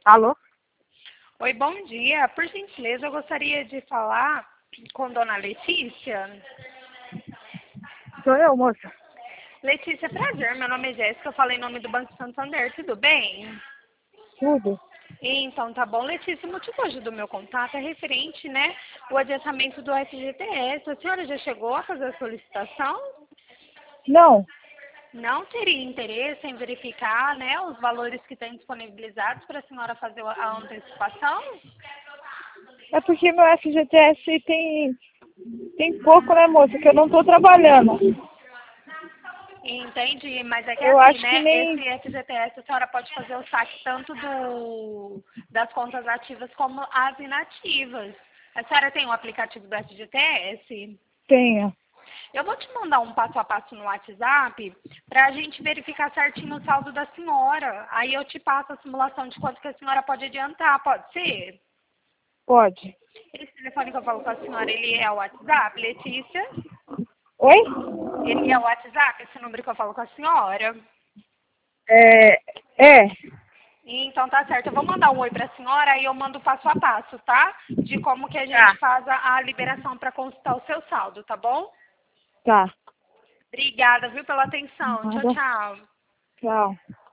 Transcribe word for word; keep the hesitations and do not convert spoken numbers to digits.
Alô? Oi, bom dia. Por gentileza, eu gostaria de falar com Dona Letícia. Sou eu, moça. Letícia, prazer. Meu nome é Jéssica. Eu falo em nome do Banco Santander. Tudo bem? Tudo. Então, tá bom. Letícia, o motivo hoje do meu contato é referente, né, o adiantamento do F G T S. A senhora já chegou a fazer a solicitação? Não, Não teria interesse em verificar, né, os valores que têm disponibilizados para a senhora fazer a antecipação? é porque meu F G T S tem, tem pouco, né, moça? Que eu não tô trabalhando. Entendi, mas é que Eu assim, acho que né, nem... esse F G T S a senhora pode fazer o saque tanto do, das contas ativas como as inativas. A senhora tem o aplicativo do F G T S? Tenho. Eu vou te mandar um passo a passo no WhatsApp para a gente verificar certinho o saldo da senhora. Aí eu te passo a simulação de quanto que a senhora pode adiantar, pode ser? Pode. Esse telefone que eu falo com a senhora, ele é o WhatsApp, Letícia? Oi? Ele é o WhatsApp, esse número que eu falo com a senhora? É... É. Então tá certo, eu vou mandar um oi pra senhora e eu mando passo a passo, tá? De como que a gente Tá. faz a, a liberação para consultar o seu saldo, tá bom? Tá. Obrigada, viu, pela atenção. Tchau, Nada. tchau. Tchau.